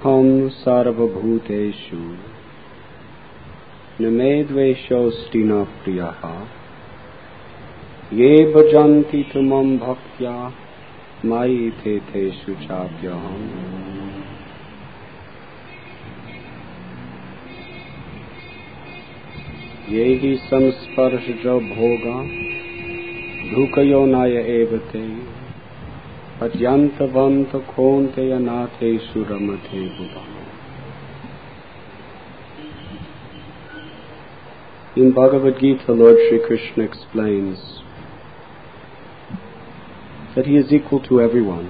Hum sarvabhuteshu name dveshosti na priyaha ye bhajanti tumam bhaktya mayi teteshu chapyaham. Yehi samsparsha bhoga dhukayonaya evate adyantavanta khonte anate suramate buddha. In Bhagavad Gita, Lord Shri Krishna explains that he is equal to everyone.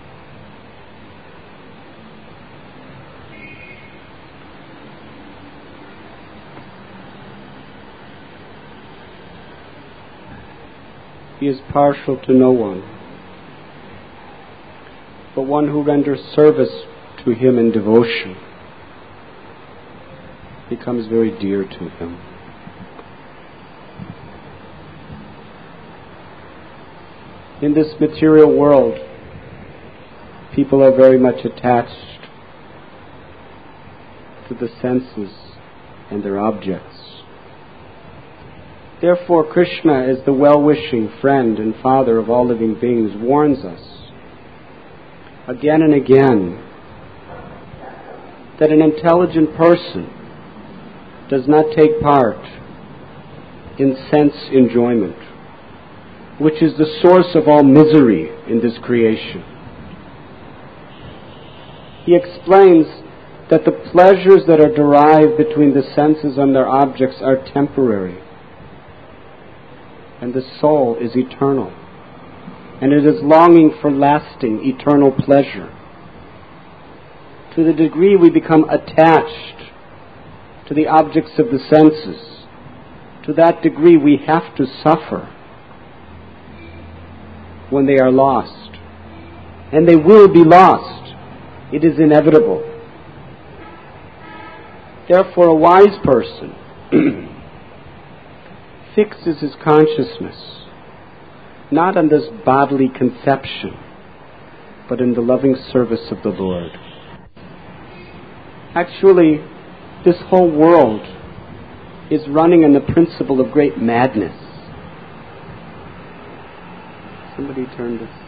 He is partial to no one, but one who renders service to him in devotion becomes very dear to him. In this material world, people are very much attached to the senses and their objects. Therefore, Krishna, as the well-wishing friend and father of all living beings, warns us again and again that an intelligent person does not take part in sense enjoyment, which is the source of all misery in this creation. He explains that the pleasures that are derived between the senses and their objects are temporary, and the soul is eternal, and it is longing for lasting, eternal pleasure. To the degree we become attached to the objects of the senses, to that degree we have to suffer when they are lost. And they will be lost. It is inevitable. Therefore, a wise person fixes his consciousness not on this bodily conception, but in the loving service of the Lord. Actually, this whole world is running on the principle of great madness. Somebody turn this.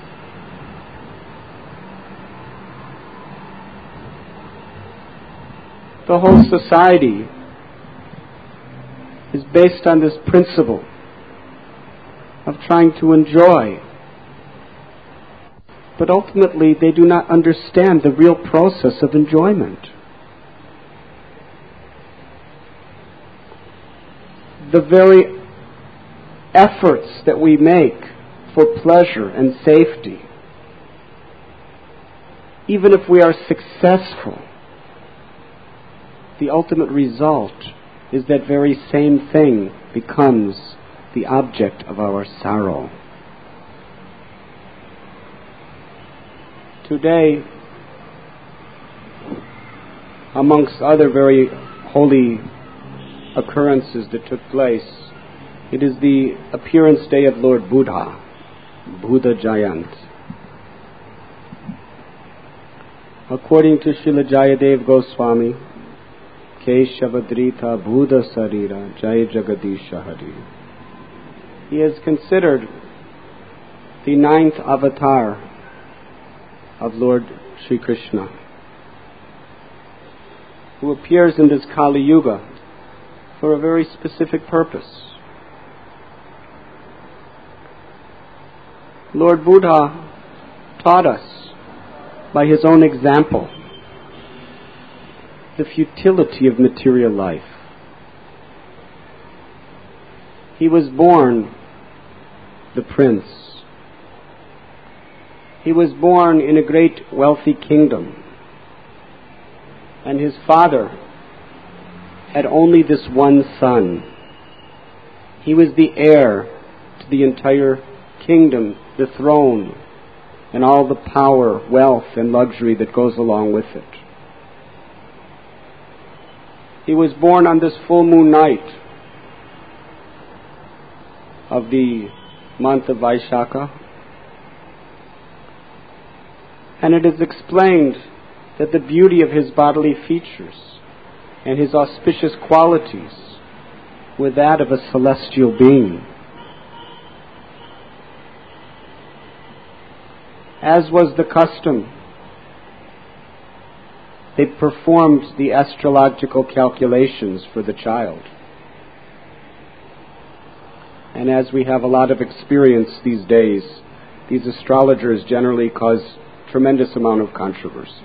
The whole society is based on this principle of trying to enjoy. But ultimately, they do not understand the real process of enjoyment. The very efforts that we make for pleasure and safety, even if we are successful, the ultimate result is that very same thing becomes the object of our sorrow. Today, amongst other very holy occurrences that took place, it is the appearance day of Lord Buddha, Buddha Jayant. According to Srila Jayadev Goswami, Keshavadrita Buddha Sarira Jai Jagadisha Hari. He is considered the 9th avatar of Lord Sri Krishna, who appears in this Kali Yuga for a very specific purpose. Lord Buddha taught us by his own example the futility of material life. He was born the prince. He was born in a great wealthy kingdom, and his father had only this one son. He was the heir to the entire kingdom, the throne, and all the power, wealth, and luxury that goes along with it. He was born on this full moon night of the month of Vaishakha, and it is explained that the beauty of his bodily features and his auspicious qualities were that of a celestial being. As was the custom, they performed the astrological calculations for the child. And as we have a lot of experience these days, these astrologers generally cause tremendous amount of controversy.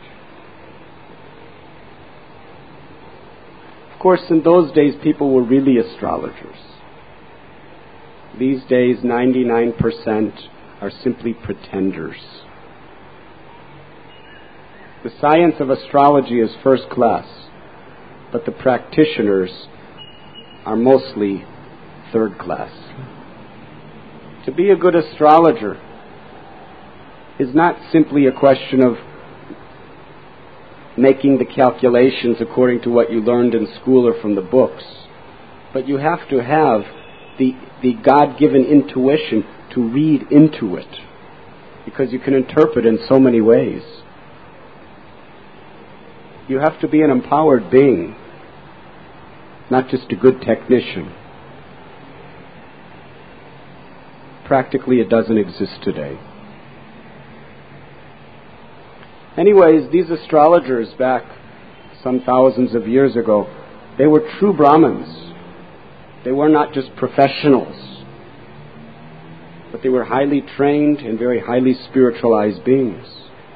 Of course, in those days, people were really astrologers. These days, 99% are simply pretenders. The science of astrology is first class, but the practitioners are mostly third class. To be a good astrologer is not simply a question of making the calculations according to what you learned in school or from the books, but you have to have the God-given intuition to read into it, because you can interpret in so many ways. You have to be an empowered being, not just a good technician. Practically, it doesn't exist today. Anyways, these astrologers back some thousands of years ago, they were true Brahmins. They were not just professionals, but they were highly trained and very highly spiritualized beings.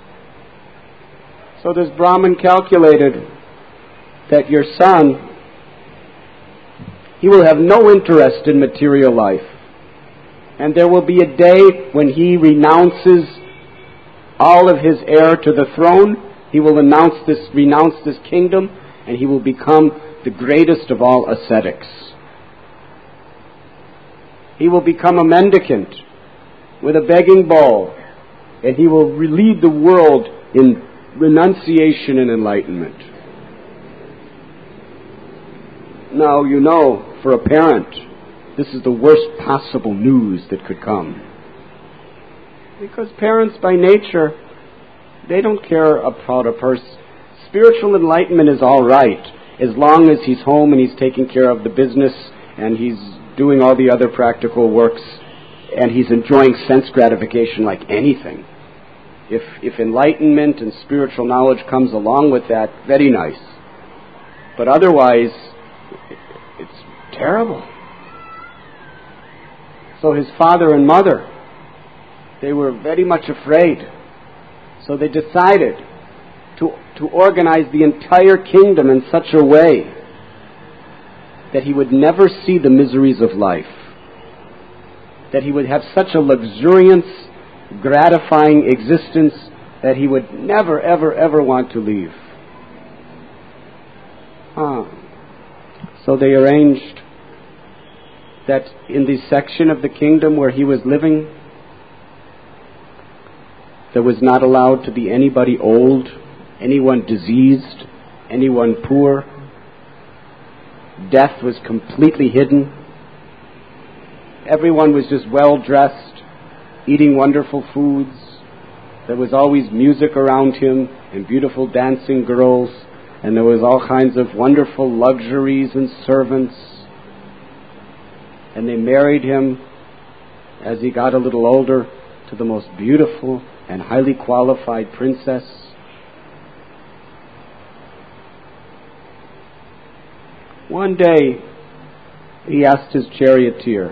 So this Brahmin calculated that your son, he will have no interest in material life. And there will be a day when he renounces all of his heir to the throne. He will renounce this kingdom, and he will become the greatest of all ascetics. He will become a mendicant with a begging bowl, and he will lead the world in renunciation and enlightenment. Now, you know, for a parent, this is the worst possible news that could come. Because parents by nature, they don't care about a person. Spiritual enlightenment is all right, as long as he's home and he's taking care of the business and he's doing all the other practical works and he's enjoying sense gratification like anything. If enlightenment and spiritual knowledge comes along with that, very nice. But otherwise, it's terrible. So his father and mother, they were very much afraid. So they decided to organize the entire kingdom in such a way that he would never see the miseries of life, that he would have such a luxuriance, gratifying existence that he would never, ever, ever want to leave. So they arranged that in the section of the kingdom where he was living, there was not allowed to be anybody old, anyone diseased, anyone poor. Death was completely hidden. Everyone was just well dressed, eating wonderful foods. There was always music around him and beautiful dancing girls, and there was all kinds of wonderful luxuries and servants. And they married him, as he got a little older, to the most beautiful and highly qualified princess. One day, he asked his charioteer,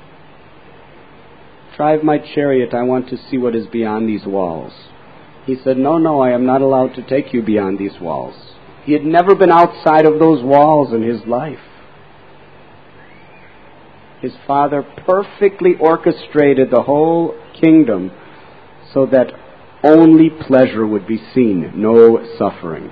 "Drive my chariot, I want to see what is beyond these walls." He said, No, I am not allowed to take you beyond these walls. He had never been outside of those walls in his life. His father perfectly orchestrated the whole kingdom so that only pleasure would be seen, no suffering.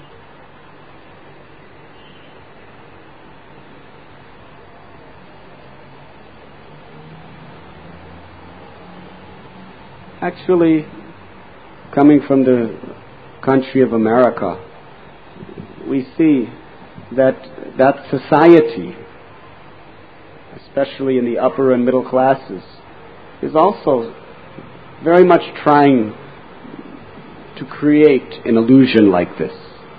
Actually, coming from the country of America, we see that society, especially in the upper and middle classes, is also very much trying to create an illusion like this.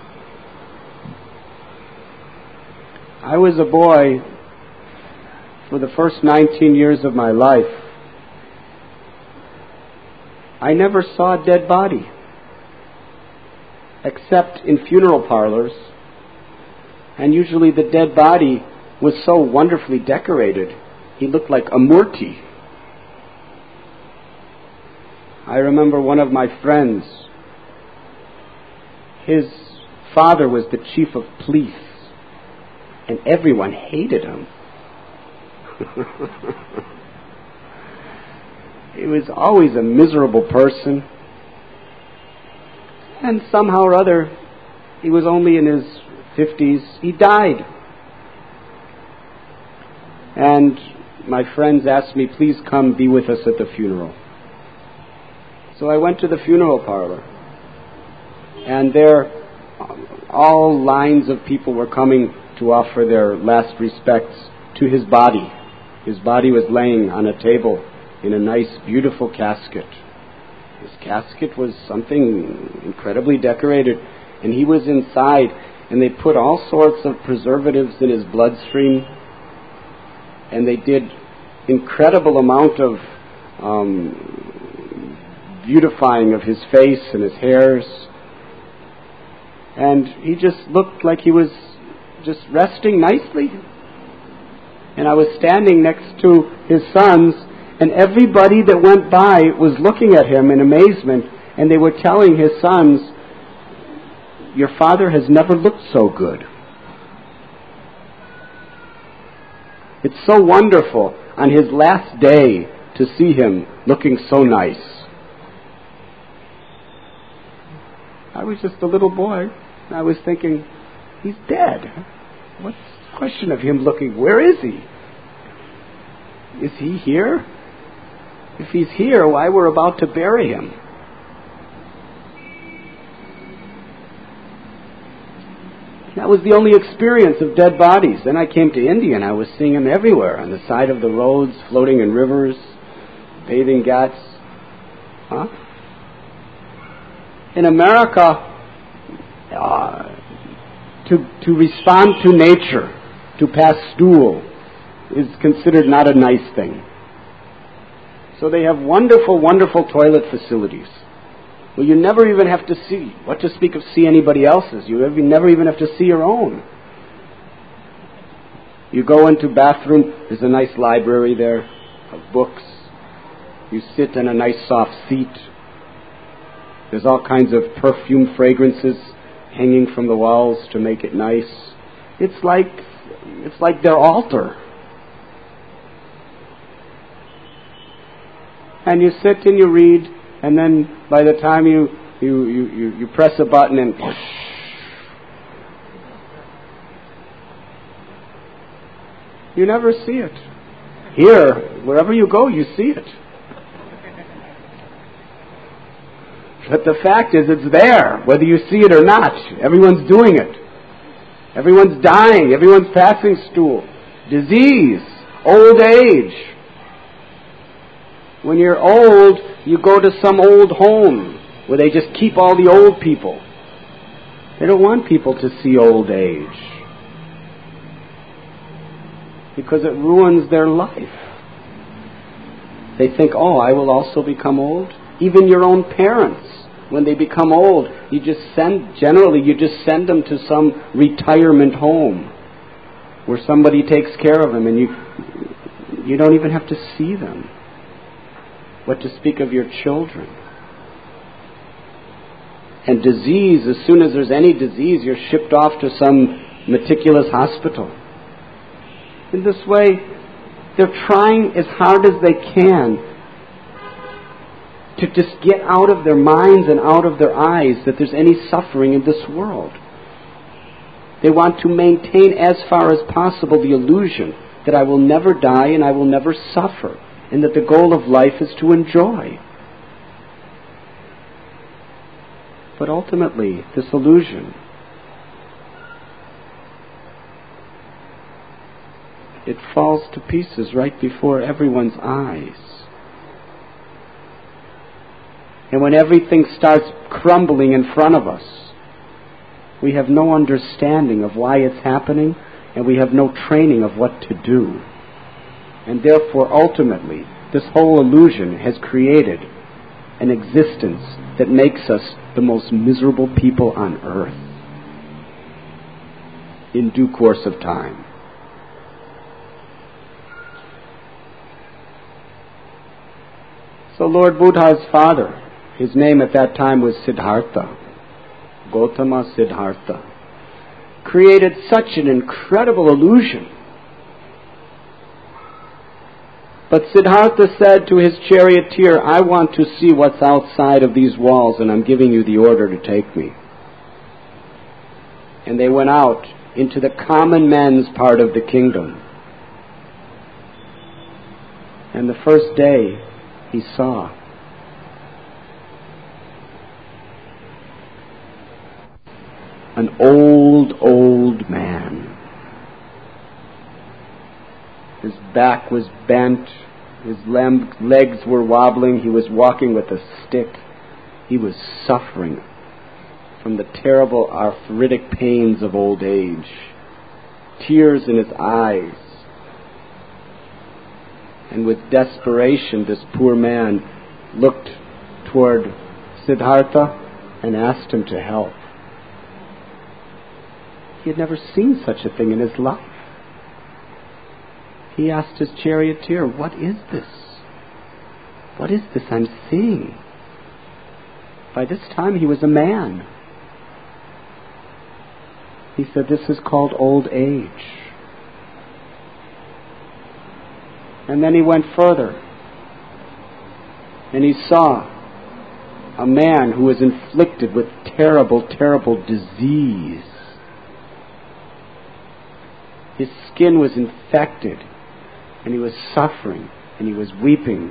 I was a boy for the first 19 years of my life. I never saw a dead body, except in funeral parlors, and usually the dead body was so wonderfully decorated, he looked like a murti. I remember one of my friends, his father was the chief of police, and everyone hated him. He was always a miserable person, and somehow or other, he was only in his 50s, he died. And my friends asked me, please come be with us at the funeral. So I went to the funeral parlor, and there all lines of people were coming to offer their last respects to his body. His body was laying on a table in a nice, beautiful casket. His casket was something incredibly decorated, and he was inside, and they put all sorts of preservatives in his bloodstream, and they did incredible amount of beautifying of his face and his hairs, and he just looked like he was just resting nicely. And I was standing next to his sons, and everybody that went by was looking at him in amazement, and they were telling his sons, your father has never looked so good. It's so wonderful on his last day to see him looking so nice. I was just a little boy, and I was thinking, he's dead. What's the question of him looking? Where is he? Is he here? If he's here, why we're about to bury him? That was the only experience of dead bodies. Then I came to India, and I was seeing them everywhere, on the side of the roads, floating in rivers, bathing ghats. In America, to respond to nature, to pass stool, is considered not a nice thing. So they have wonderful, wonderful toilet facilities. Well, you never even have to see, what to speak of see anybody else's. You never even have to see your own. You go into bathroom, there's a nice library there of books. You sit in a nice soft seat. There's all kinds of perfume fragrances hanging from the walls to make it nice. It's like their altar. And you sit and you read, and then by the time you press a button and you never see it. Here, wherever you go, you see it. But the fact is, it's there, whether you see it or not. Everyone's doing it. Everyone's dying. Everyone's passing stool. Disease. Old age. When you're old, you go to some old home where they just keep all the old people. They don't want people to see old age, because it ruins their life. They think, oh, I will also become old. Even your own parents, when they become old, you just send them to some retirement home where somebody takes care of them, and you don't even have to see them. What to speak of your children. And disease, as soon as there's any disease, you're shipped off to some meticulous hospital. In this way, they're trying as hard as they can to just get out of their minds and out of their eyes that there's any suffering in this world. They want to maintain as far as possible the illusion that I will never die and I will never suffer, and that the goal of life is to enjoy. But ultimately, this illusion, it falls to pieces right before everyone's eyes. And when everything starts crumbling in front of us, we have no understanding of why it's happening, and we have no training of what to do. And therefore, ultimately, this whole illusion has created an existence that makes us the most miserable people on earth in due course of time. So Lord Buddha's father, his name at that time was Siddhartha, Gautama Siddhartha, created such an incredible illusion. But Siddhartha said to his charioteer, I want to see what's outside of these walls, and I'm giving you the order to take me. And they went out into the common men's part of the kingdom. And the first day he saw an old man. His back was bent, his legs were wobbling, he was walking with a stick. He was suffering from the terrible arthritic pains of old age. Tears in his eyes. And with desperation, this poor man looked toward Siddhartha and asked him to help. He had never seen such a thing in his life. He asked his charioteer, what is this? What is this I'm seeing? By this time he was a man. He said, this is called old age. And then he went further. And he saw a man who was inflicted with terrible, terrible disease. His skin was infected. And he was suffering, and he was weeping.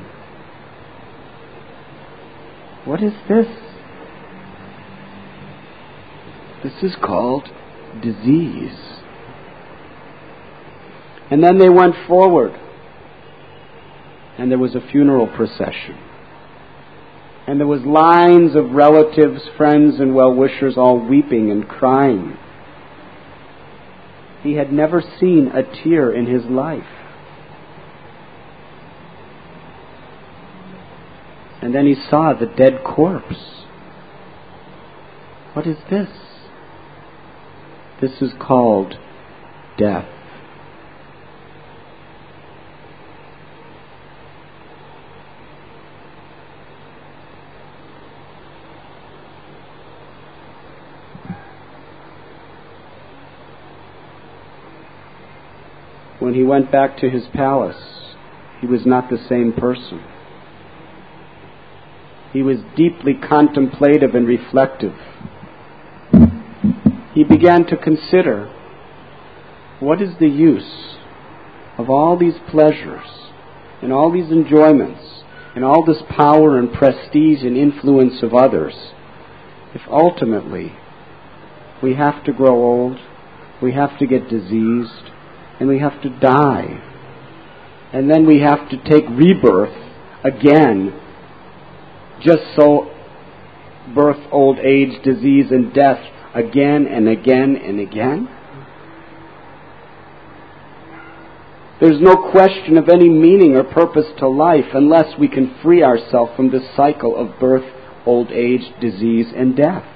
What is this? This is called disease. And then they went forward, and there was a funeral procession. And there was lines of relatives, friends, and well-wishers all weeping and crying. He had never seen a tear in his life. And then he saw the dead corpse. What is this? This is called death. When he went back to his palace, he was not the same person. He was deeply contemplative and reflective. He began to consider, what is the use of all these pleasures and all these enjoyments and all this power and prestige and influence of others if ultimately we have to grow old, we have to get diseased, and we have to die. And then we have to take rebirth again, just so birth, old age, disease, and death again and again and again? There's no question of any meaning or purpose to life unless we can free ourselves from this cycle of birth, old age, disease, and death.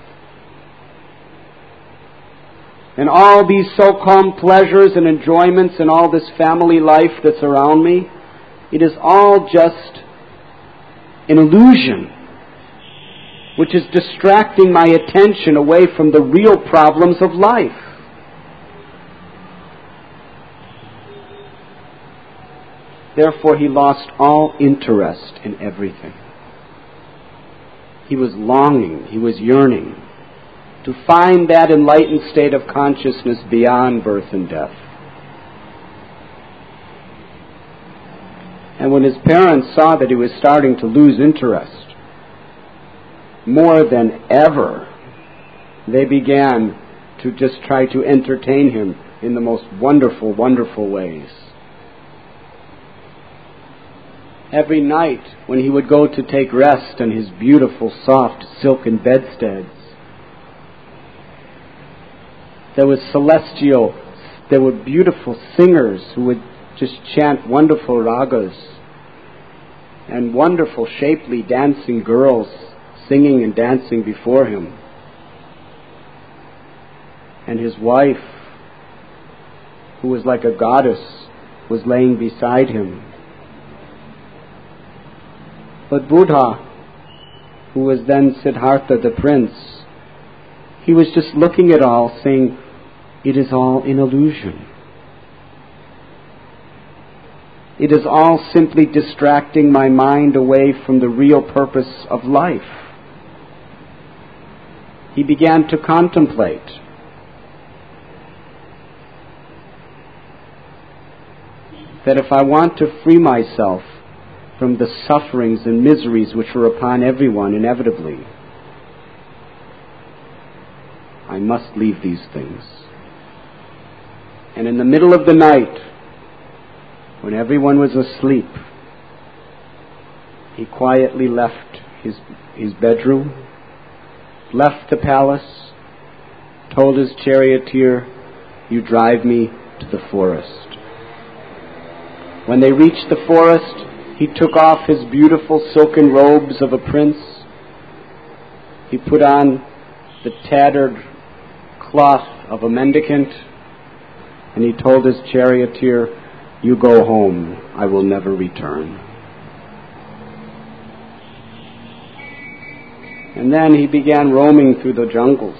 And all these so-called pleasures and enjoyments and all this family life that's around me, it is all just an illusion which is distracting my attention away from the real problems of life. Therefore, he lost all interest in everything. He was longing, he was yearning to find that enlightened state of consciousness beyond birth and death. And when his parents saw that he was starting to lose interest, more than ever, they began to just try to entertain him in the most wonderful, wonderful ways. Every night when he would go to take rest on his beautiful soft silken bedsteads, there were beautiful singers who would just chant wonderful ragas, and wonderful shapely dancing girls singing and dancing before him. And his wife, who was like a goddess, was laying beside him. But Buddha, who was then Siddhartha the prince, he was just looking at all, saying, it is all an illusion. It is all simply distracting my mind away from the real purpose of life. He began to contemplate. That if I want to free myself from the sufferings and miseries which are upon everyone inevitably, I must leave these things. And in the middle of the night, when everyone was asleep, he quietly left his bedroom, left the palace, told his charioteer, you drive me to the forest. When they reached the forest, he took off his beautiful silken robes of a prince. He put on the tattered cloth of a mendicant, and he told his charioteer, you go home, I will never return. And then he began roaming through the jungles.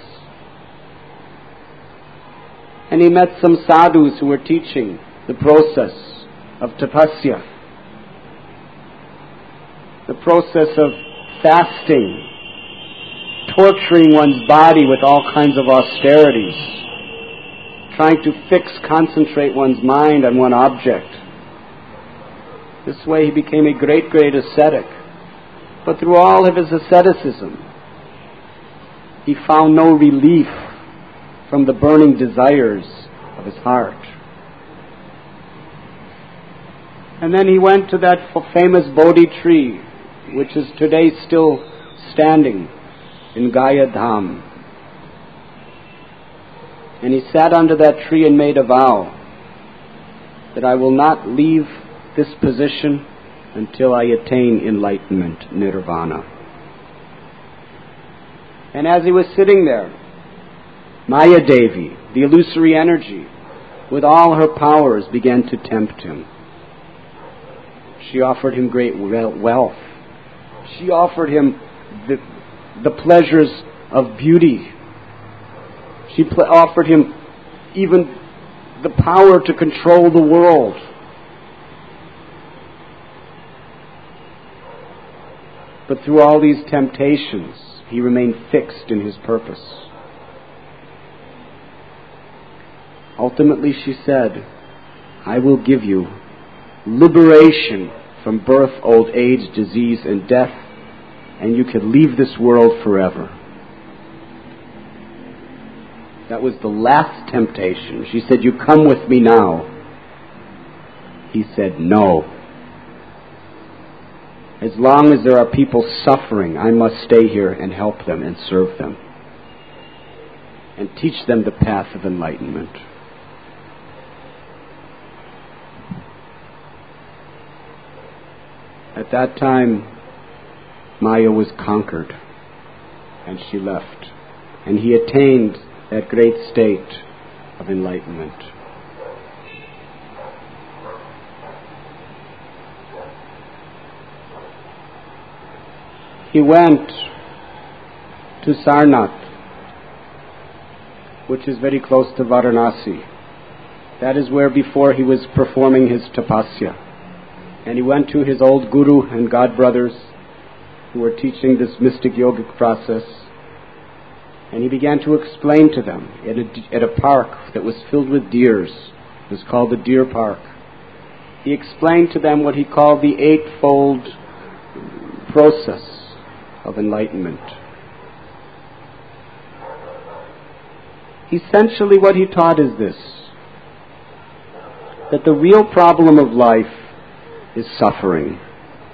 And he met some sadhus who were teaching the process of tapasya, the process of fasting, torturing one's body with all kinds of austerities, trying to concentrate one's mind on one object. This way he became a great, great ascetic. But through all of his asceticism, he found no relief from the burning desires of his heart. And then he went to that famous Bodhi tree, which is today still standing in Gaya Dham. And he sat under that tree and made a vow that I will not leave this position until I attain enlightenment, nirvana. And as he was sitting there, Maya Devi, the illusory energy, with all her powers, began to tempt him. She offered him great wealth. She offered him the pleasures of beauty. She offered him even the power to control the world. But through all these temptations, he remained fixed in his purpose. Ultimately, she said, I will give you liberation from birth, old age, disease, and death, and you can leave this world forever. That was the last temptation. She said, you come with me now. He said, no. As long as there are people suffering, I must stay here and help them and serve them and teach them the path of enlightenment. At that time, Maya was conquered, and she left, and he attained that great state of enlightenment. He went to Sarnath, which is very close to Varanasi. That is where before he was performing his tapasya. And he went to his old guru and god brothers who were teaching this mystic yogic process. And he began to explain to them at a park that was filled with deers. It was called the Deer Park. He explained to them what he called the eightfold process of enlightenment. Essentially what he taught is this, that the real problem of life is suffering.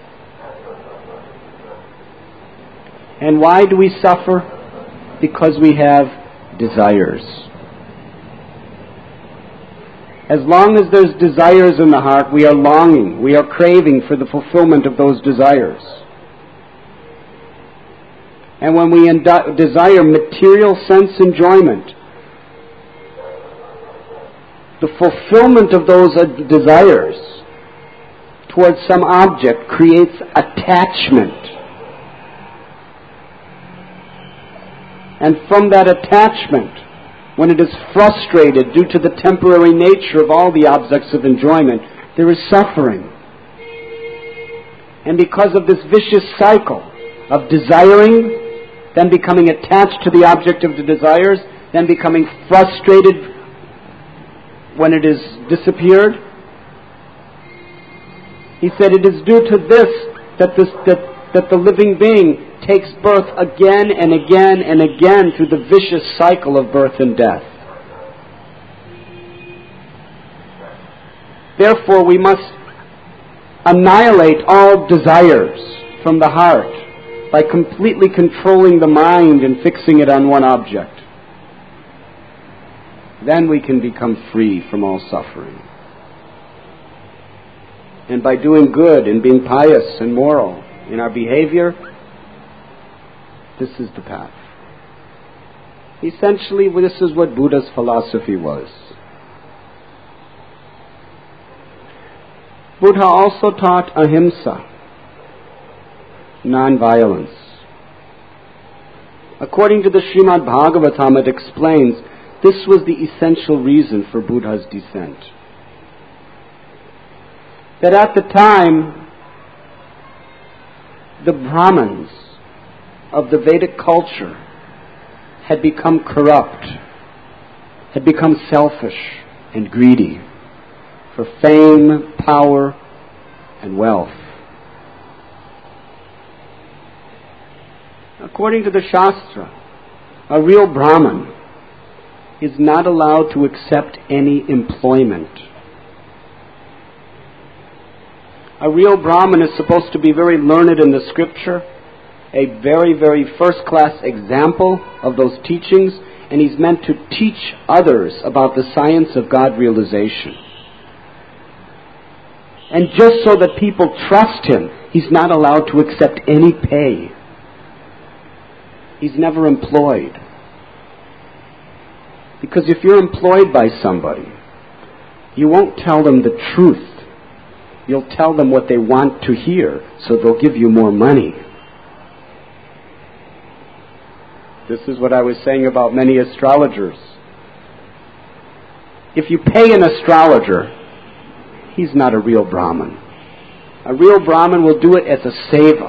And why do we suffer? Because we have desires. As long as there's desires in the heart, we are longing, we are craving for the fulfillment of those desires. And when we desire material sense enjoyment, the fulfillment of those desires towards some object creates attachment. And from that attachment, when it is frustrated due to the temporary nature of all the objects of enjoyment, there is suffering. And because of this vicious cycle of desiring, then becoming attached to the object of the desires, then becoming frustrated when it is disappeared, he said it is due to this that the living being takes birth again and again and again through the vicious cycle of birth and death. Therefore, we must annihilate all desires from the heart by completely controlling the mind and fixing it on one object. Then we can become free from all suffering. And by doing good and being pious and moral in our behavior, this is the path. Essentially, this is what Buddha's philosophy was. Buddha also taught ahimsa, non-violence. According to the Srimad Bhagavatam, it explains this was the essential reason for Buddha's descent. That at the time, the Brahmins of the Vedic culture had become corrupt, had become selfish and greedy for fame, power, and wealth. According to the Shastra, a real Brahmin is not allowed to accept any employment. A real Brahmin is supposed to be very learned in the scripture, a very, very first-class example of those teachings, and he's meant to teach others about the science of God realization. And just so that people trust him, he's not allowed to accept any pay. He's never employed. Because if you're employed by somebody, you won't tell them the truth. You'll tell them what they want to hear, so they'll give you more money. This is what I was saying about many astrologers. If you pay an astrologer, he's not a real Brahmin. A real Brahmin will do it as a seva,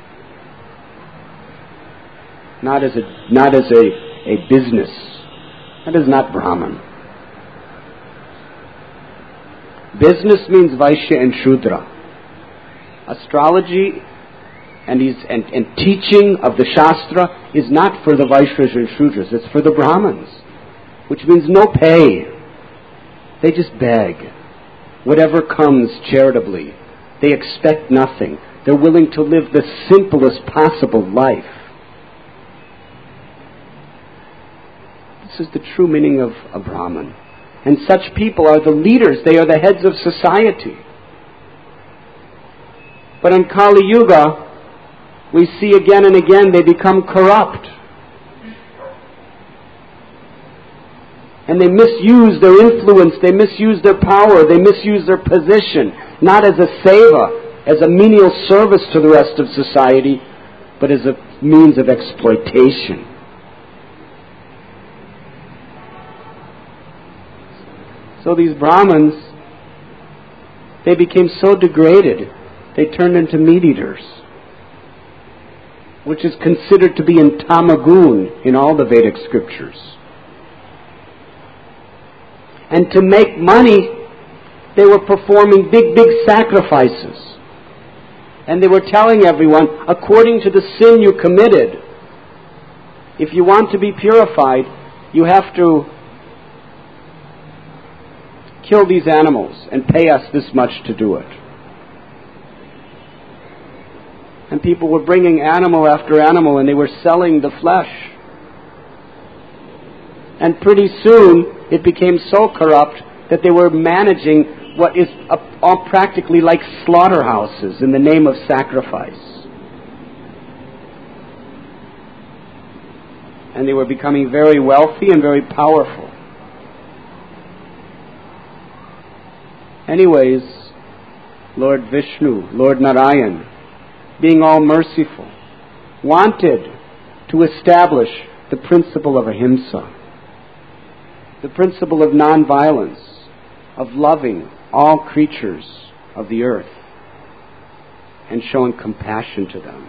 not as a business. That is not Brahman. Business means Vaishya and Shudra. Astrology and teaching of the Shastra is not for the Vaishyas and Shudras. It's for the Brahmins, which means no pay. They just beg. Whatever comes charitably. They expect nothing. They're willing to live the simplest possible life. This is the true meaning of a Brahmin. And such people are the leaders. They are the heads of society. But in Kali Yuga, we see again and again they become corrupt. And they misuse their influence, they misuse their power, they misuse their position, not as a seva, as a menial service to the rest of society, but as a means of exploitation. So these Brahmins, they became so degraded, they turned into meat-eaters, which is considered to be in tamagun in all the Vedic scriptures. And to make money, they were performing big, big sacrifices. And they were telling everyone, according to the sin you committed, if you want to be purified, you have to kill these animals and pay us this much to do it. And people were bringing animal after animal, and they were selling the flesh. And pretty soon, it became so corrupt that they were managing what is practically like slaughterhouses in the name of sacrifice. And they were becoming very wealthy and very powerful. Anyways, Lord Vishnu, Lord Narayan, being all merciful, wanted to establish the principle of ahimsa, the principle of nonviolence, of loving all creatures of the earth and showing compassion to them.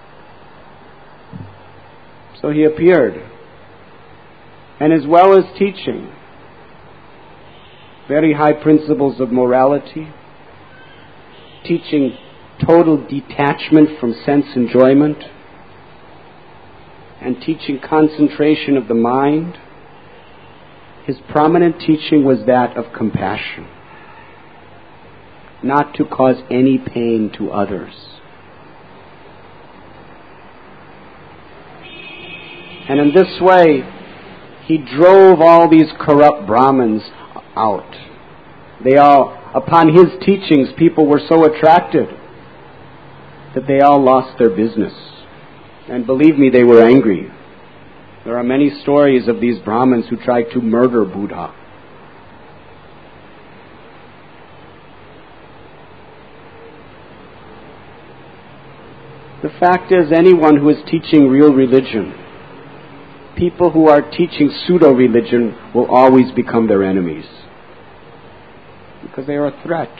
So he appeared, and as well as teaching very high principles of morality, teaching total detachment from sense enjoyment, and teaching concentration of the mind, his prominent teaching was that of compassion, not to cause any pain to others. And in this way, he drove all these corrupt Brahmins out. Upon his teachings, people were so attracted that they all lost their business. And believe me, they were angry. There are many stories of these Brahmins who tried to murder Buddha. The fact is, anyone who is teaching real religion, people who are teaching pseudo-religion will always become their enemies, because they are a threat.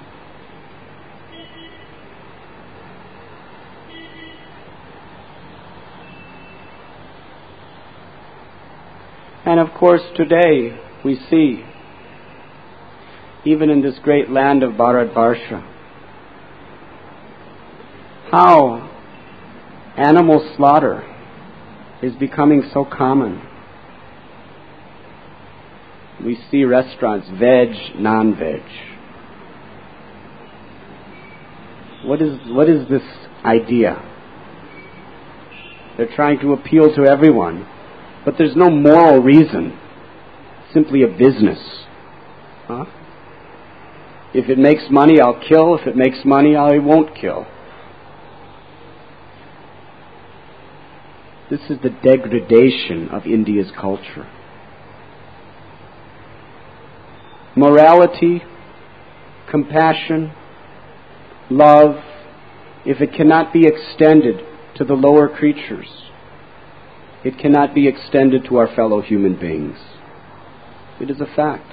And of course today we see, even in this great land of Bharatvarsha, how animal slaughter is becoming so common. We see restaurants, veg, non-veg. What is this idea? They're trying to appeal to everyone, but there's no moral reason. Simply a business. If it makes money, I'll kill. If it makes money, I won't kill. This is the degradation of India's culture. Morality, compassion, love, if it cannot be extended to the lower creatures, it cannot be extended to our fellow human beings. It is a fact.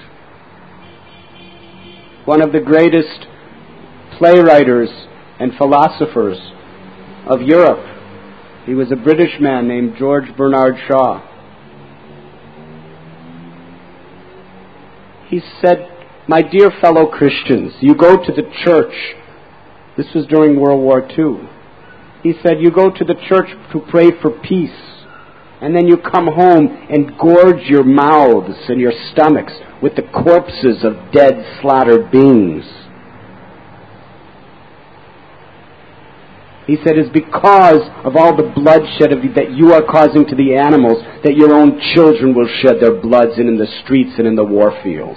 One of the greatest playwriters and philosophers of Europe, he was a British man named George Bernard Shaw. He said, "My dear fellow Christians, you go to the church." This was during World War II. He said, "You go to the church to pray for peace, and then you come home and gorge your mouths and your stomachs with the corpses of dead, slaughtered beings." He said, "It's because of all the bloodshed that you are causing to the animals that your own children will shed their bloods in the streets and in the war fields.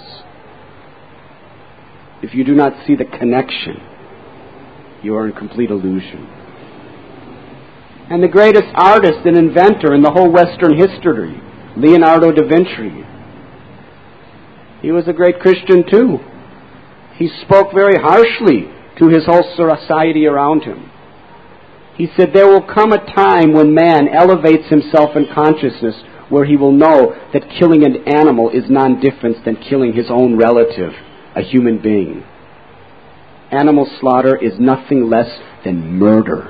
If you do not see the connection, you are in complete illusion." And the greatest artist and inventor in the whole Western history, Leonardo da Vinci, he was a great Christian too. He spoke very harshly to his whole society around him. He said, "There will come a time when man elevates himself in consciousness where he will know that killing an animal is non-different than killing his own relative, a human being. Animal slaughter is nothing less than murder."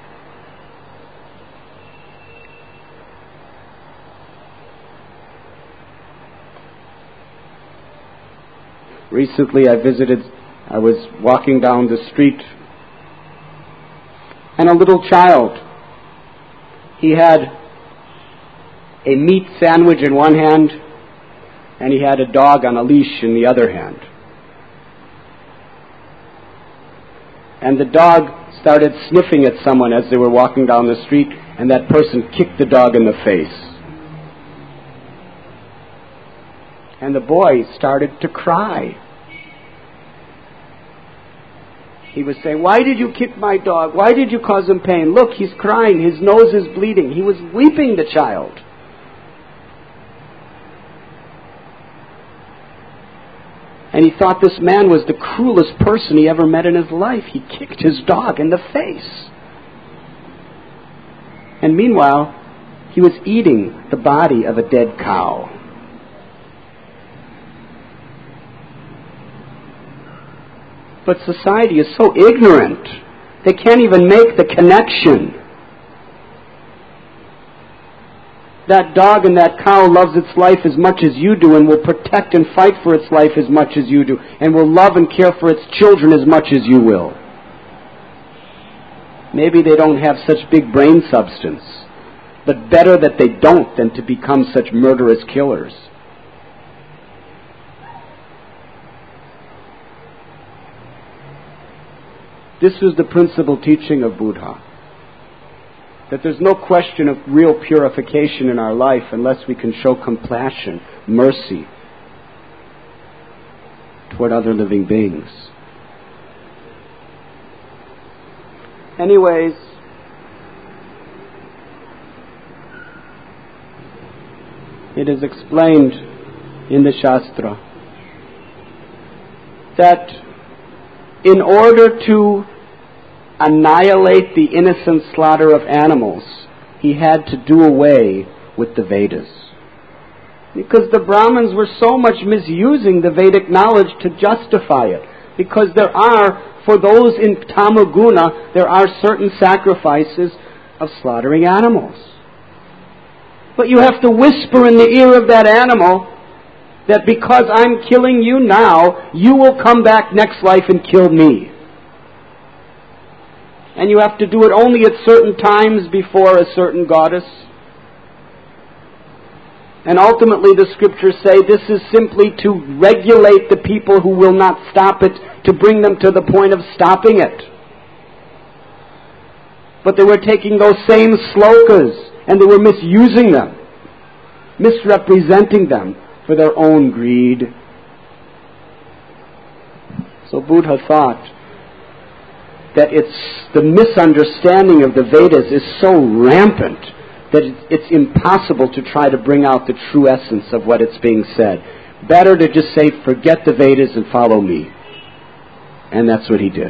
Recently I was walking down the street, and a little child, he had a meat sandwich in one hand, and he had a dog on a leash in the other hand. And the dog started sniffing at someone as they were walking down the street, and that person kicked the dog in the face. And the boy started to cry. He was saying, "Why did you kick my dog? Why did you cause him pain? Look, he's crying. His nose is bleeding." He was weeping, the child. And he thought this man was the cruelest person he ever met in his life. He kicked his dog in the face. And meanwhile, he was eating the body of a dead cow. But society is so ignorant, they can't even make the connection. That dog and that cow loves its life as much as you do, and will protect and fight for its life as much as you do, and will love and care for its children as much as you will. Maybe they don't have such big brain substance, but better that they don't than to become such murderous killers. This was the principal teaching of Buddha, that there's no question of real purification in our life unless we can show compassion, mercy toward other living beings. Anyways, it is explained in the Shastra that in order to annihilate the innocent slaughter of animals, he had to do away with the Vedas. Because the Brahmins were so much misusing the Vedic knowledge to justify it. Because there are, for those in Tamaguna, there are certain sacrifices of slaughtering animals. But you have to whisper in the ear of that animal that because I'm killing you now, you will come back next life and kill me. And you have to do it only at certain times before a certain goddess. And ultimately the scriptures say this is simply to regulate the people who will not stop it, to bring them to the point of stopping it. But they were taking those same slokas and they were misusing them, misrepresenting them for their own greed. So Buddha thought that the misunderstanding of the Vedas is so rampant that it's impossible to try to bring out the true essence of what it's being said. Better to just say, forget the Vedas and follow me. And that's what he did.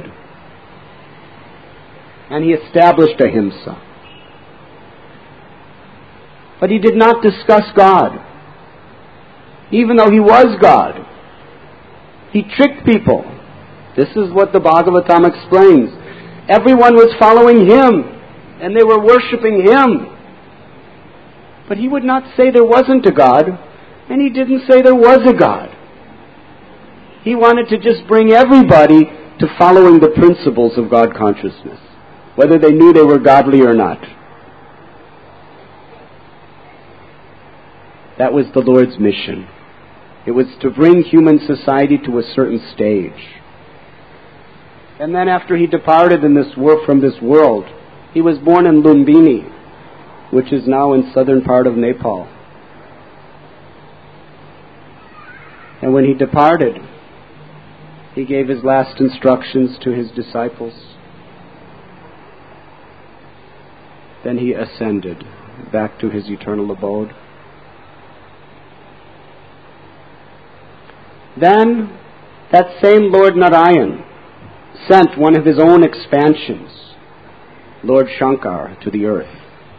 And he established ahimsa. But he did not discuss God. Even though he was God, he tricked people. This is what the Bhagavatam explains. Everyone was following him, and they were worshiping him. But he would not say there wasn't a God, and he didn't say there was a God. He wanted to just bring everybody to following the principles of God consciousness, whether they knew they were godly or not. That was the Lord's mission. It was to bring human society to a certain stage. And then after he departed from this world, he was born in Lumbini, which is now in southern part of Nepal. And when he departed, he gave his last instructions to his disciples. Then he ascended back to his eternal abode. Then that same Lord Narayan sent one of his own expansions, Lord Shankar, to the earth.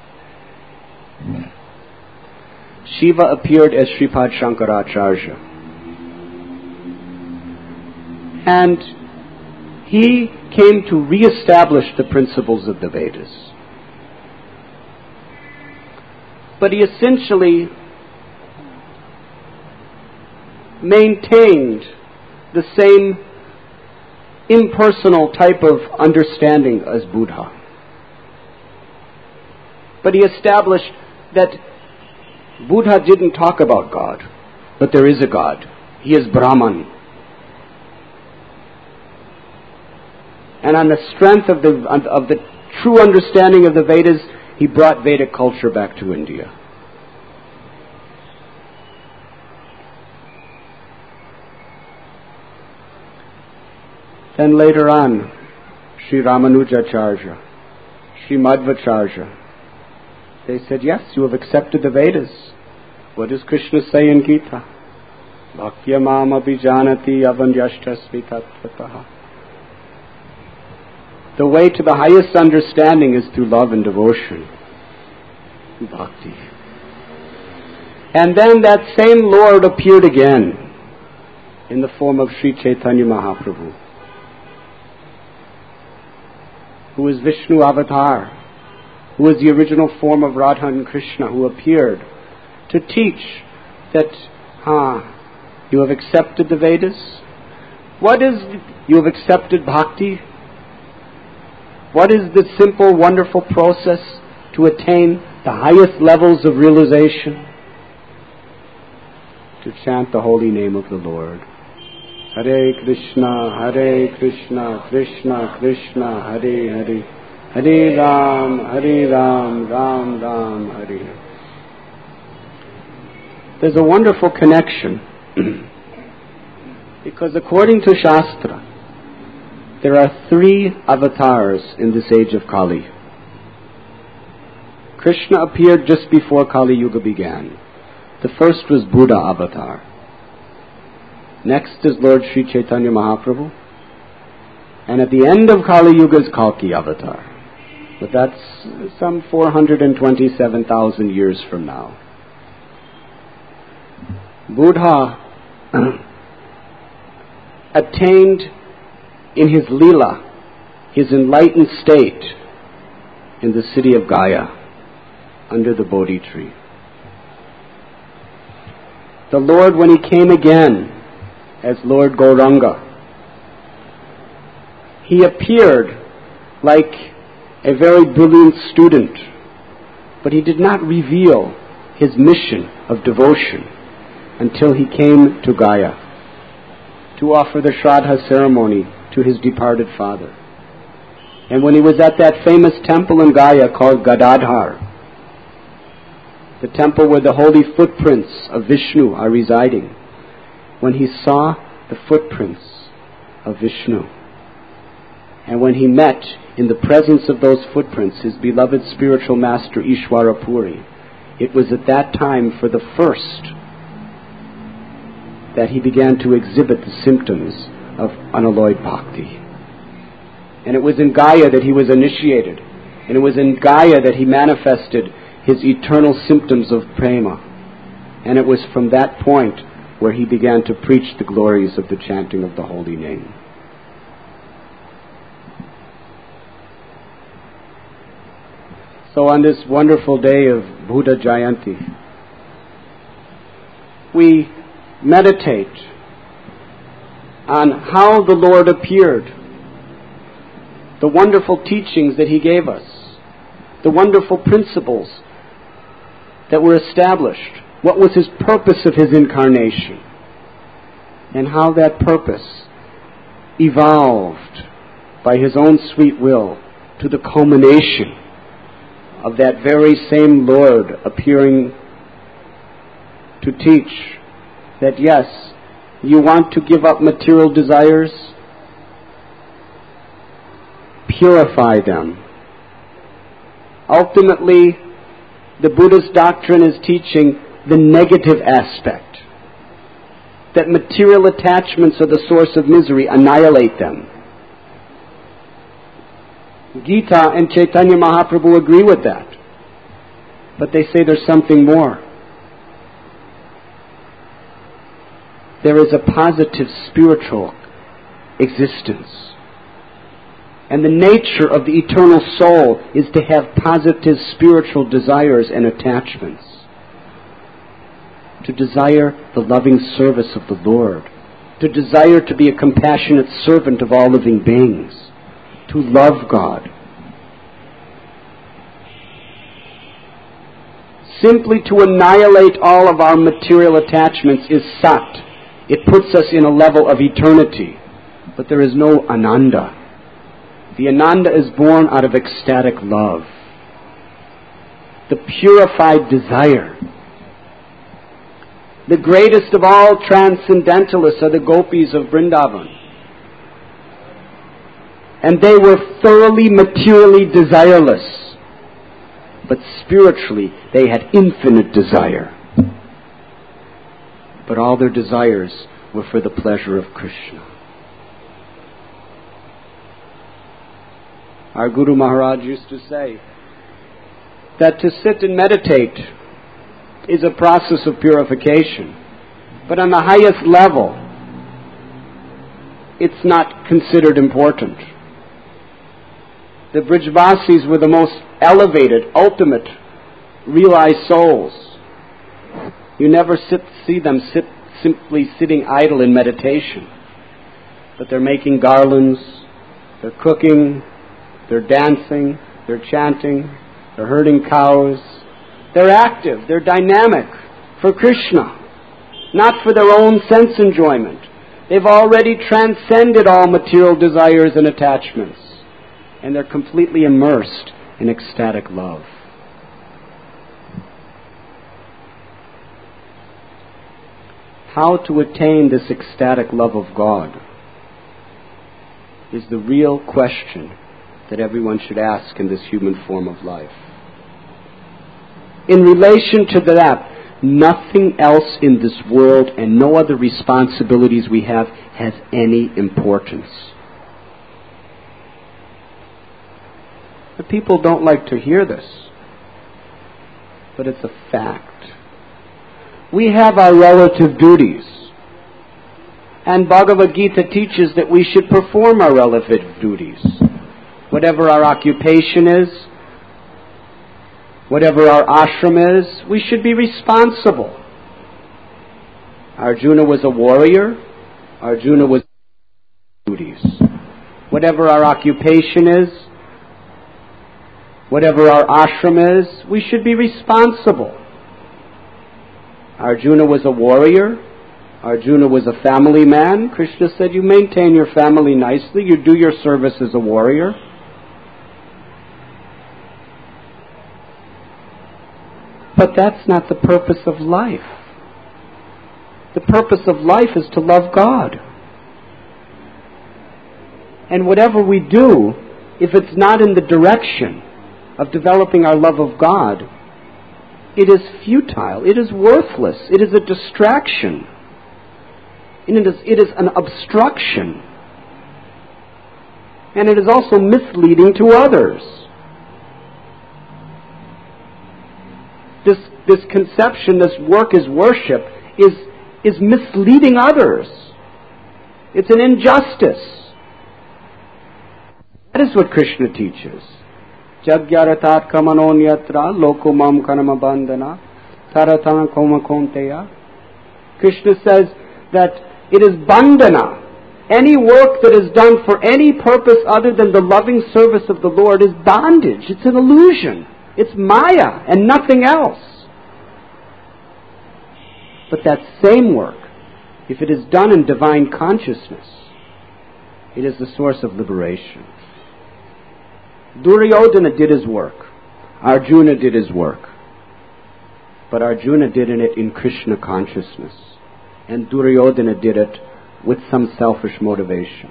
Shiva appeared as Shripad Shankaracharya. And he came to re-establish the principles of the Vedas. But he essentially maintained the same impersonal type of understanding as Buddha. But he established that Buddha didn't talk about God, but there is a God. He is Brahman. And on the strength of the true understanding of the Vedas, he brought Vedic culture back to India. Then later on, Sri Ramanujacharya, Sri Madhvacharya, they said, yes, you have accepted the Vedas. What does Krishna say in Gita? Bhaktya mam abhijanati avanyashtasvi tattvataha. The way to the highest understanding is through love and devotion. Bhakti. And then that same Lord appeared again in the form of Sri Chaitanya Mahaprabhu, who was Vishnu Avatar, who was the original form of Radha and Krishna, who appeared to teach that, you have accepted the Vedas? You have accepted Bhakti? What is the simple, wonderful process to attain the highest levels of realization? To chant the holy name of the Lord. Hare Krishna, Krishna Krishna, Hare Hare, Hare Ram, Ram Ram, Hare Hare. There's a wonderful connection because according to Shastra, there are 3 avatars in this age of Kali. Krishna appeared just before Kali Yuga began. The first was Buddha avatar. Next is Lord Sri Chaitanya Mahaprabhu. And at the end of Kali Yuga is Kalki avatar. But that's some 427,000 years from now. Buddha attained in his Leela, his enlightened state, in the city of Gaya, under the Bodhi tree. The Lord, when he came again as Lord Gauranga, he appeared like a very brilliant student, but he did not reveal his mission of devotion until he came to Gaya to offer the Shraddha ceremony to his departed father. And when he was at that famous temple in Gaya called Gadadhar, the temple where the holy footprints of Vishnu are residing, when he saw the footprints of Vishnu, and when he met in the presence of those footprints his beloved spiritual master Ishwara Puri, it was at that time for the first that he began to exhibit the symptoms of unalloyed bhakti. And it was in Gaya that he was initiated, and it was in Gaya that he manifested his eternal symptoms of prema. And it was from that point where he began to preach the glories of the chanting of the holy name. So on this wonderful day of Buddha Jayanti, we meditate on how the Lord appeared, the wonderful teachings that he gave us, the wonderful principles that were established, what was his purpose of his incarnation, and how that purpose evolved by his own sweet will to the culmination of that very same Lord appearing to teach that yes, you want to give up material desires? Purify them. Ultimately, the Buddhist doctrine is teaching the negative aspect, that material attachments are the source of misery, annihilate them. Gita and Chaitanya Mahaprabhu agree with that, but they say there's something more. There is a positive spiritual existence. And the nature of the eternal soul is to have positive spiritual desires and attachments. To desire the loving service of the Lord. To desire to be a compassionate servant of all living beings. To love God. Simply to annihilate all of our material attachments is sat. It puts us in a level of eternity. But there is no ananda. The Ananda is born out of ecstatic love. The purified desire. The greatest of all transcendentalists are the gopis of Vrindavan. And they were thoroughly materially desireless. But spiritually, they had infinite desire. But all their desires were for the pleasure of Krishna. Our Guru Maharaj used to say that to sit and meditate is a process of purification. But on the highest level, it's not considered important. The Brijvasis were the most elevated, ultimate, realized souls. You never see them simply sitting idle in meditation. But they're making garlands, they're cooking, they're dancing, they're chanting, they're herding cows. They're active, they're dynamic for Krishna, not for their own sense enjoyment. They've already transcended all material desires and attachments, and they're completely immersed in ecstatic love. How to attain this ecstatic love of God is the real question that everyone should ask in this human form of life. In relation to that, nothing else in this world and no other responsibilities we have has any importance. The people don't like to hear this, but it's a fact. We have our relative duties, and Bhagavad Gita teaches that we should perform our relative duties. Whatever our occupation is, whatever our ashram is, we should be responsible. Arjuna was a warrior. Arjuna was duties. Whatever our occupation is, whatever our ashram is, we should be responsible. Arjuna was a warrior. Arjuna was a family man. Krishna said, you maintain your family nicely. You do your service as a warrior. But that's not the purpose of life. The purpose of life is to love God. And whatever we do, if it's not in the direction of developing our love of God, it is futile, it is worthless, it is a distraction, and it is an obstruction. And it is also misleading to others. This conception, this work is worship, is misleading others. It's an injustice. That is what Krishna teaches. Jagyaratat kamanonyatra lokumam kanama bandhana taratana koma konteya. Krishna says that it is bandhana. Any work that is done for any purpose other than the loving service of the Lord is bondage. It's an illusion. It's maya and nothing else. But that same work, if it is done in divine consciousness, it is the source of liberation. Duryodhana did his work. Arjuna did his work. But Arjuna did it in Krishna consciousness. And Duryodhana did it with some selfish motivation.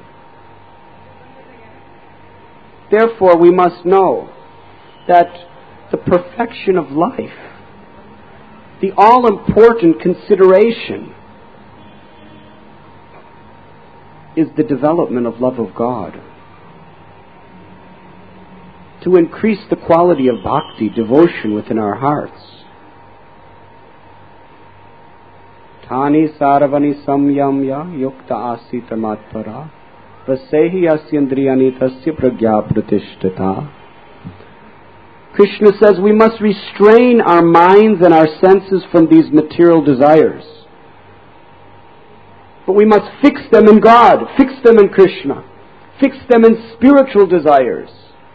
Therefore, we must know that the perfection of life, the all-important consideration, is the development of love of God. To increase the quality of bhakti, devotion within our hearts. Thani sarvani samyamya yukta asita matpara vasehi asyandriyani tasya pragya pratishtata. Krishna says we must restrain our minds and our senses from these material desires. But we must fix them in God, fix them in Krishna, fix them in spiritual desires.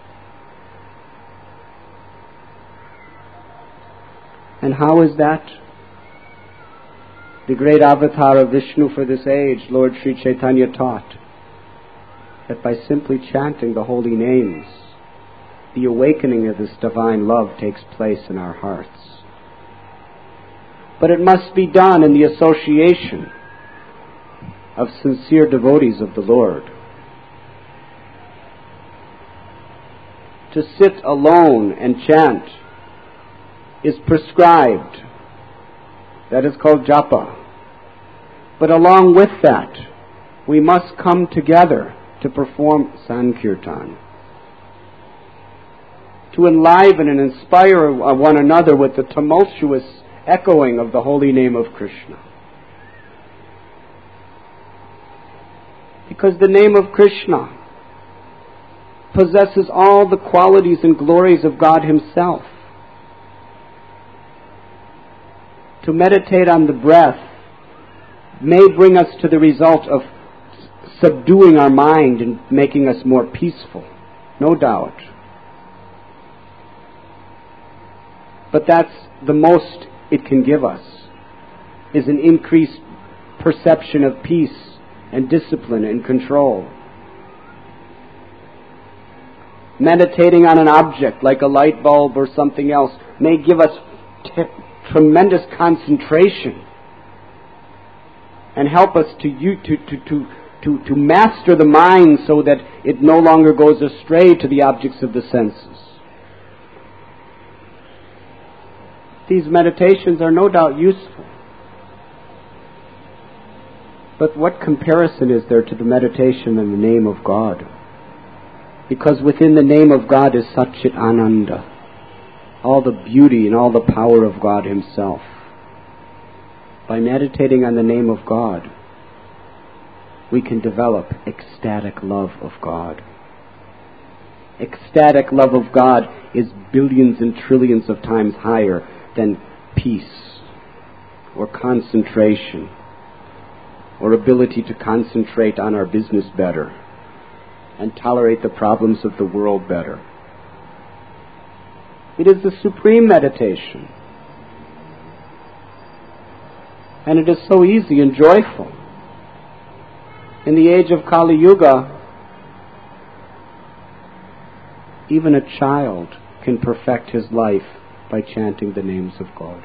And how is that? The great avatar of Vishnu for this age, Lord Sri Chaitanya, taught that by simply chanting the holy names, the awakening of this divine love takes place in our hearts. But it must be done in the association of sincere devotees of the Lord. To sit alone and chant is prescribed. That is called japa. But along with that, we must come together to perform Sankirtan, to enliven and inspire one another with the tumultuous echoing of the holy name of Krishna. Because the name of Krishna possesses all the qualities and glories of God Himself. To meditate on the breath may bring us to the result of subduing our mind and making us more peaceful, no doubt. But that's the most it can give us, is an increased perception of peace and discipline and control. Meditating on an object like a light bulb or something else may give us tremendous concentration and help us to master the mind so that it no longer goes astray to the objects of the senses. These meditations are no doubt useful. But what comparison is there to the meditation in the name of God? Because within the name of God is Satchit Ananda, all the beauty and all the power of God Himself. By meditating on the name of God, we can develop ecstatic love of God. Ecstatic love of God is billions and trillions of times higher than peace or concentration or ability to concentrate on our business better and tolerate the problems of the world better. It is the supreme meditation. And it is so easy and joyful. In the age of Kali Yuga, even a child can perfect his life by chanting the names of God.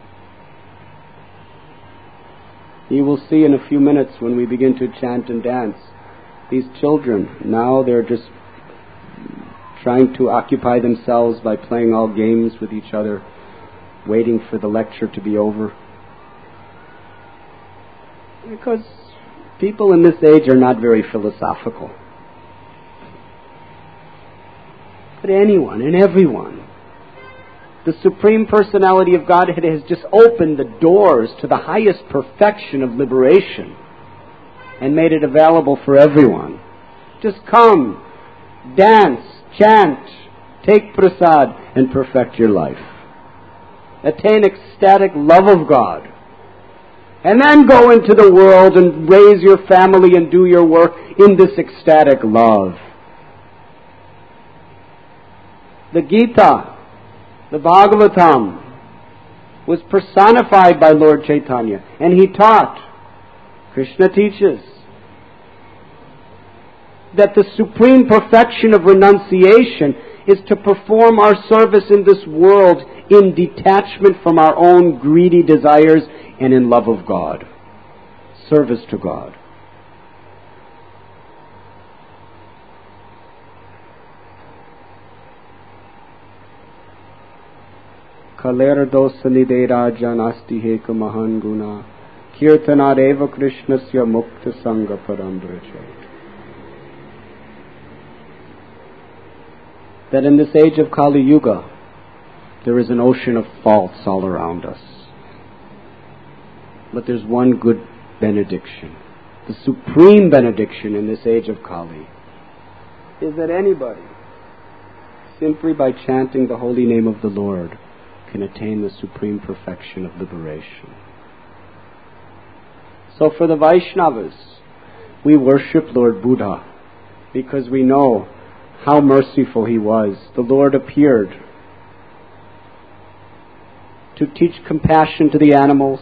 You will see in a few minutes when we begin to chant and dance, these children, now they're just trying to occupy themselves by playing all games with each other, waiting for the lecture to be over. Because people in this age are not very philosophical. But anyone and everyone, the Supreme Personality of Godhead has just opened the doors to the highest perfection of liberation and made it available for everyone. Just come, dance, chant, take prasad, and perfect your life. Attain ecstatic love of God. And then go into the world and raise your family and do your work in this ecstatic love. The Gita, the Bhagavatam, was personified by Lord Chaitanya, and he taught, Krishna teaches, that the supreme perfection of renunciation is to perform our service in this world in detachment from our own greedy desires and in love of God. Service to God. Kaler dosanide rajan asti heka mahan guna kirtanareva krishnasya mukta sangha parambrajat. That in this age of Kali Yuga, there is an ocean of faults all around us. But there's one good benediction. The supreme benediction in this age of Kali is that anybody, simply by chanting the holy name of the Lord, can attain the supreme perfection of liberation. So for the Vaishnavas, we worship Lord Buddha because we know how merciful he was. The Lord appeared to teach compassion to the animals,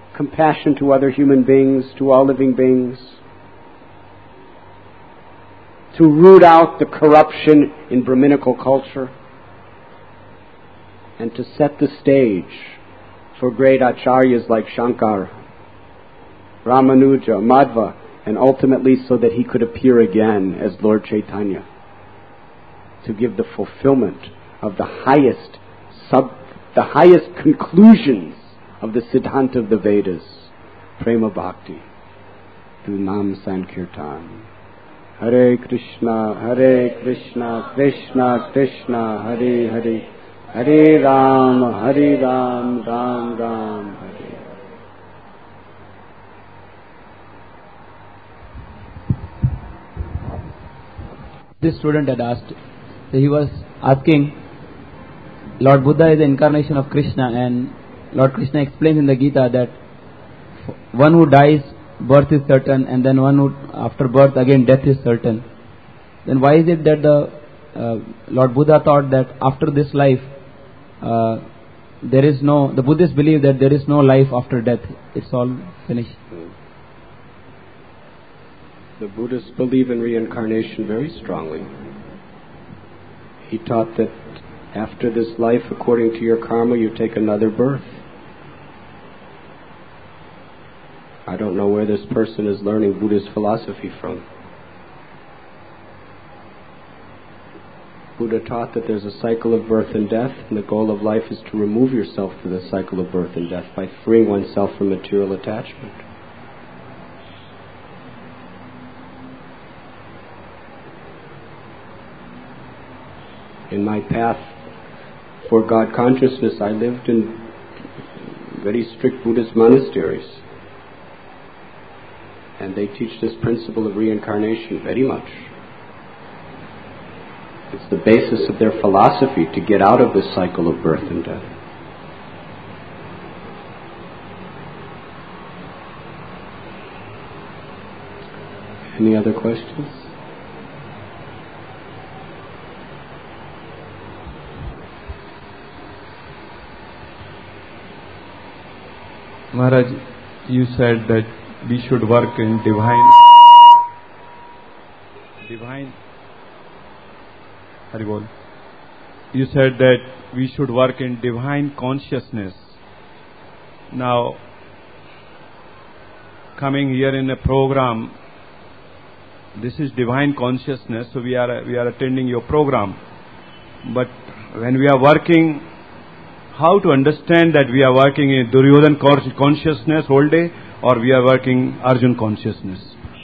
compassion to other human beings, to all living beings. to root out the corruption in Brahminical culture, and to set the stage for great acharyas like Shankar, Ramanuja, Madhva, and ultimately so that he could appear again as Lord Chaitanya, to give the fulfillment of the highest conclusions of the Siddhanta of the Vedas, Prema Bhakti, through Nam Sankirtan. Hare Krishna, Krishna Krishna, Hare Hare, Hare Ram, Ram Ram, Hare. This student had asked, so he was asking, Lord Buddha is the incarnation of Krishna, and Lord Krishna explains in the Gita that one who dies, birth is certain, and then one who after birth again death is certain. Then why is it that the Lord Buddha thought that after this life the Buddhists believe that there is no life after death, it's all finished? The Buddhists believe in reincarnation very strongly. He taught that after this life, according to your karma, you take another birth. I don't know where this person is learning Buddhist philosophy from. Buddha taught that there's a cycle of birth and death, and the goal of life is to remove yourself from the cycle of birth and death by freeing oneself from material attachment. In my path for God consciousness, I lived in very strict Buddhist monasteries. And they teach this principle of reincarnation very much. It's the basis of their philosophy to get out of this cycle of birth and death. Any other questions? Maharaj, you said that we should work in divine Haribol. You said that we should work in divine consciousness. Now, coming here in a program, this is divine consciousness, so we are attending your program. But when we are working, how to understand that we are working in Duryodhan consciousness whole day, or we are working Arjun consciousness?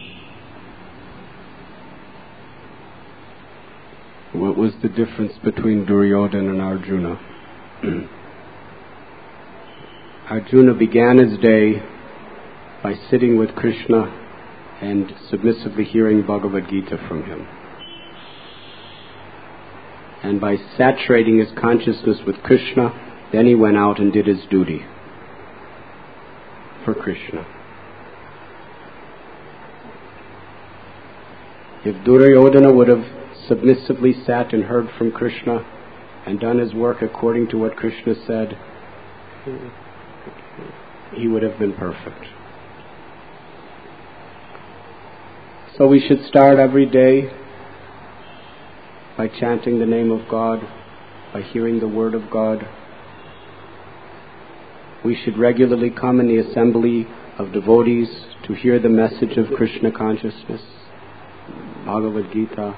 What was the difference between Duryodhan and Arjuna? Arjuna began his day by sitting with Krishna and submissively hearing Bhagavad Gita from him. And by saturating his consciousness with Krishna, then he went out and did his duty for Krishna. If Duryodhana would have submissively sat and heard from Krishna and done his work according to what Krishna said, he would have been perfect. So we should start every day by chanting the name of God, by hearing the word of God. We should regularly come in the assembly of devotees to hear the message of Krishna consciousness, Bhagavad Gita,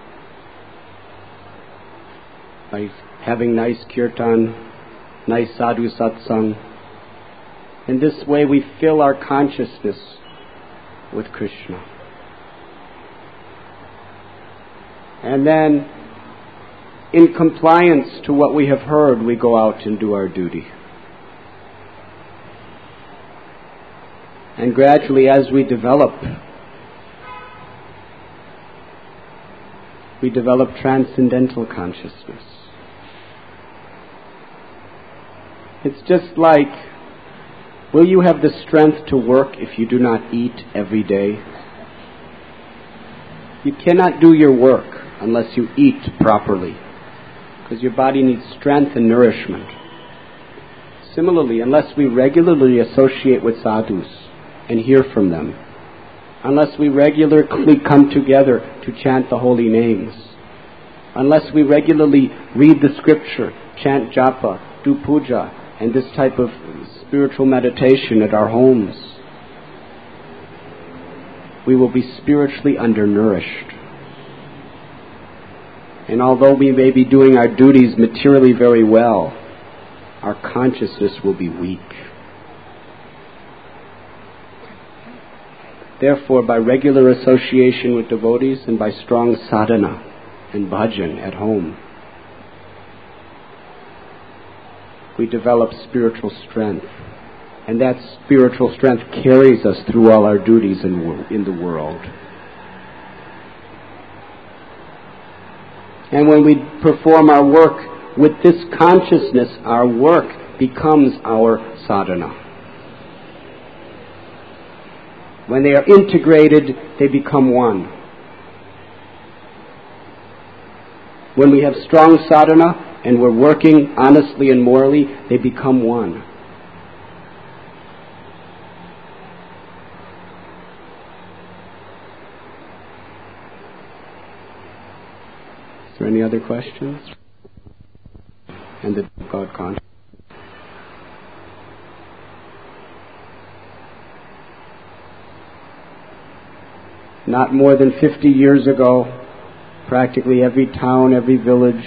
by having nice kirtan, nice sadhu satsang. In this way we fill our consciousness with Krishna. And then, in compliance to what we have heard, we go out and do our duty. And gradually, as we develop transcendental consciousness. It's just like, will you have the strength to work if you do not eat every day? You cannot do your work unless you eat properly, because your body needs strength and nourishment. Similarly, unless we regularly associate with sadhus and hear from them, unless we regularly come together to chant the holy names, unless we regularly read the scripture, chant japa, do puja, and this type of spiritual meditation at our homes, we will be spiritually undernourished. And although we may be doing our duties materially very well, our consciousness will be weak. Therefore, by regular association with devotees and by strong sadhana and bhajan at home, we develop spiritual strength. And that spiritual strength carries us through all our duties in the world. And when we perform our work with this consciousness, our work becomes our sadhana. When they are integrated, they become one. When we have strong sadhana and we're working honestly and morally, they become one. Is there any other questions? And the God consciousness. Not more than 50 years ago, practically every town, every village,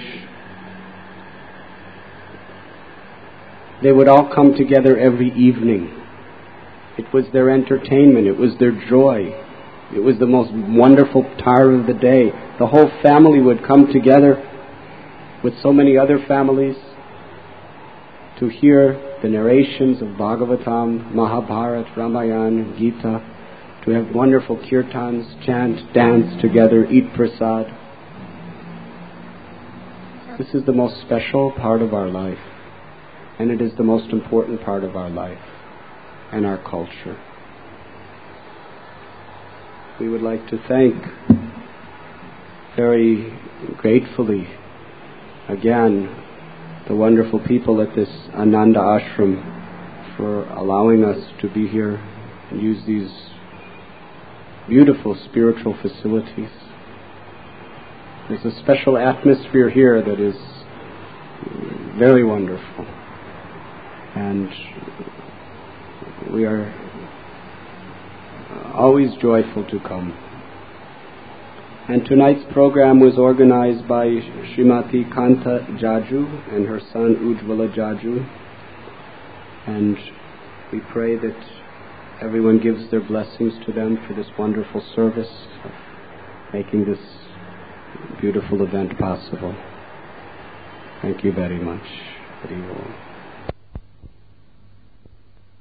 they would all come together every evening. It was their entertainment, it was their joy. It was the most wonderful hour of the day. The whole family would come together with so many other families to hear the narrations of Bhagavatam, Mahabharata, Ramayana, Gita, to have wonderful kirtans, chant, dance together, eat prasad. This is the most special part of our life, and it is the most important part of our life and our culture. We would like to thank very gratefully again the wonderful people at this Ananda Ashram for allowing us to be here and use these beautiful spiritual facilities. There's a special atmosphere here that is very wonderful, and we are always joyful to come. And tonight's program was organized by Srimati Kanta Jaju and her son Ujjvala Jaju, and we pray that everyone gives their blessings to them for this wonderful service, for making this beautiful event possible. Thank you very much. Hari Om.